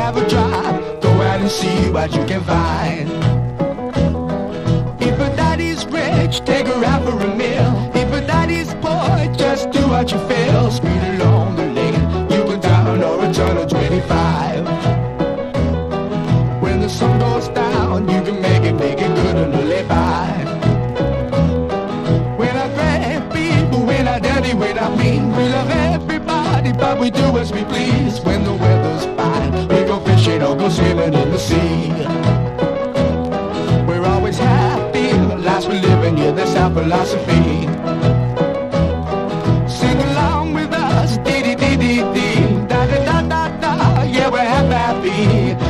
have a drive, go out and see what you can find. If a daddy's rich, take her out for a meal. If a daddy's poor, just do what you feel. Speed along the lane, you go down or a turn of 25. When the sun goes down, you can make it good and live by. When I grab people, when I dirty, when I mean, we love everybody, but we do as we please. When the weather's fine, we go fishing or go swimming in the sea. We're always happy, the lives we're living, yeah, that's our philosophy. Sing along with us, dee dee dee dee dee, da da da da da, yeah, we're happy.